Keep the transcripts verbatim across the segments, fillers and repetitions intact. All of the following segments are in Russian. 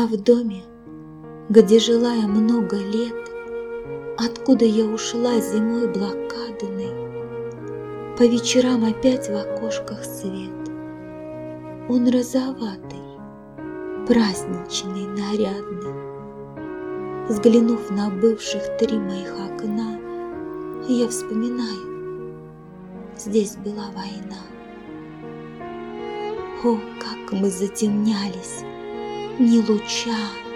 А в доме, где жила я много лет, откуда я ушла зимой блокадной, по вечерам опять в окошках свет. Он розоватый, праздничный, нарядный. Взглянув на бывших три моих окна, я вспоминаю, здесь была война. О, как мы затемнялись, ни луча,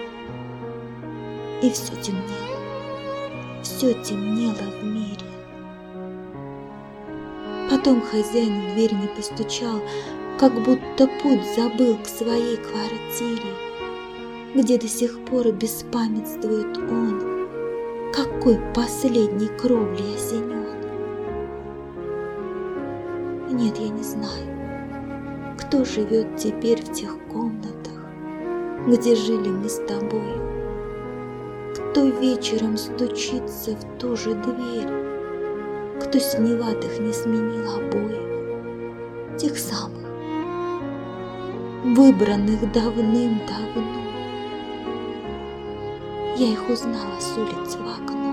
и все темнело, все темнело в мире. Потом хозяин в дверь не постучал, как будто путь забыл к своей квартире, где до сих пор беспамятствует он, какой последней кровлей осенен. Нет, я не знаю, кто живет теперь в тех комнатах, где жили мы с тобой, кто вечером стучится в ту же дверь, кто синеватых не сменил обои, тех самых, выбранных давным-давно. Я их узнала с улицы в окно.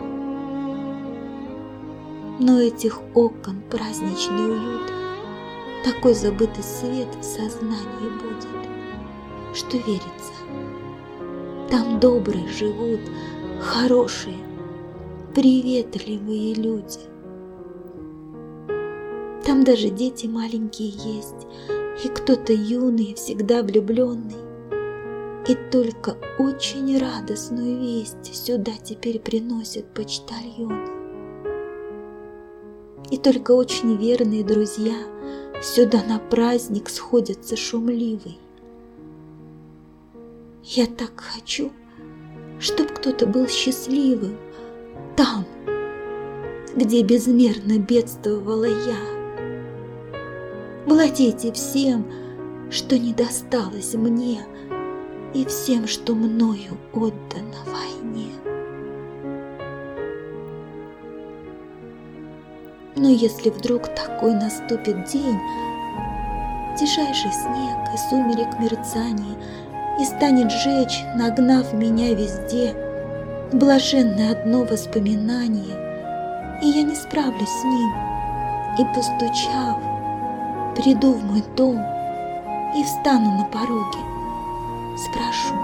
Но этих окон праздничный уют, такой забытый свет в сознании будет, что верится, там добрые живут, хорошие, приветливые люди. Там даже дети маленькие есть, и кто-то юный, всегда влюбленный. И только очень радостную весть сюда теперь приносят почтальоны. И только очень верные друзья сюда на праздник сходятся шумливый. Я так хочу, чтоб кто-то был счастливым там, где безмерно бедствовала я. Владейте всем, что не досталось мне, и всем, что мною отдано войне. Но если вдруг такой наступит день, тишайший снег и сумерек мерцание, и станет жечь, нагнав меня везде, блаженное одно воспоминание, и я не справлюсь с ним, и, постучав, приду в мой дом и встану на пороге, спрошу,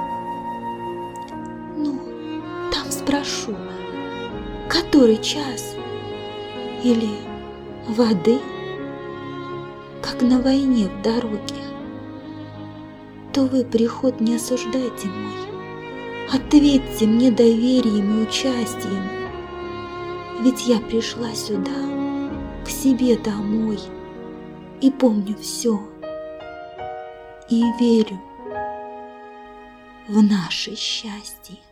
ну, там спрошу, который час, или воды, как на войне в дороге, то вы приход не осуждайте мой, ответьте мне доверием и участием, ведь я пришла сюда, к себе домой, и помню все, и верю в наше счастье.